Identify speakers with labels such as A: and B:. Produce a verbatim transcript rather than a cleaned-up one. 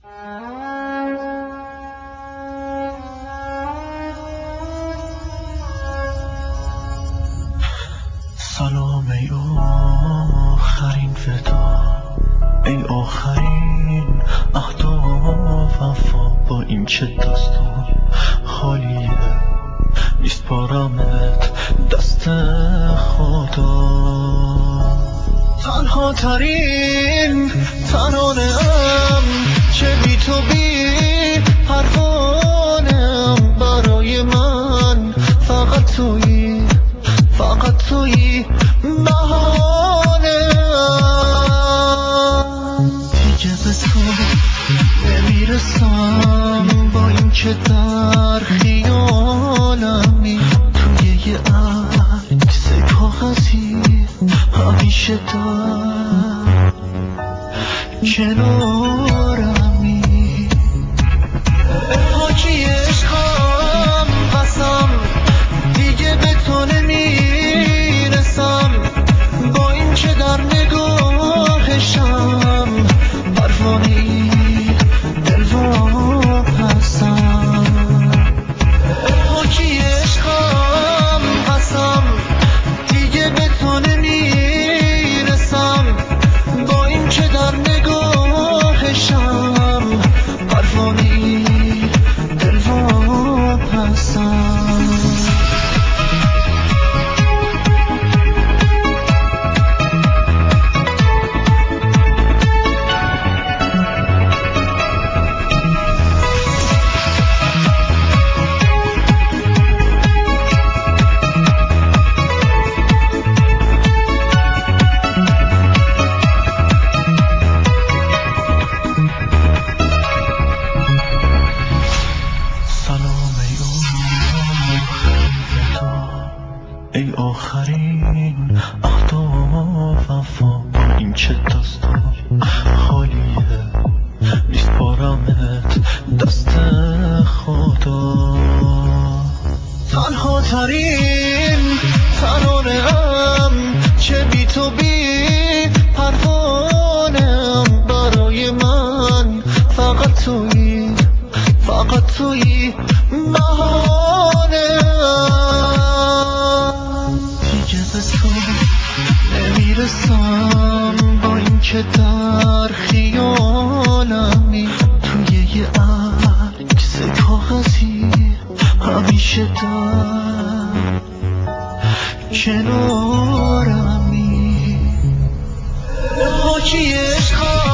A: سلام ای آخرین فدا، ای آخرین عهد و وفا. با این چه داستان خالیه، نیست بارمت دست خدا. تنها ترین ترانه ام، چه بی تو بی پروانه ام. برای من فقط تویی، فقط تویی بهانه ام. دیگه به تو نمیرسم، با این که در خیالمی توی یه عکس کاغذی همیشه در کنارمی. حاجی عشقم قسم، دیگه به تو نمیرسم. با این که در نگاهشم پروانه‌ای دل واپسم. حاجی عشقم قسم، دیگه به تو نمیرسم. با این که در نگاهشم پروانه‌ای دل واپسم. ای آخرین عهد و وفا. با این چه داستان خالیه، نیست بارمت دست خدا. تنها ترین ترانه ام، چه بی تو بی پروانه ام. برای من فقط تویی، فقط تویی بهانه ام. دیگه به تو نمیرسم، با این که در خیالمی توی یه عکس کاغذی همیشه در کنارمی. حاجی عشقم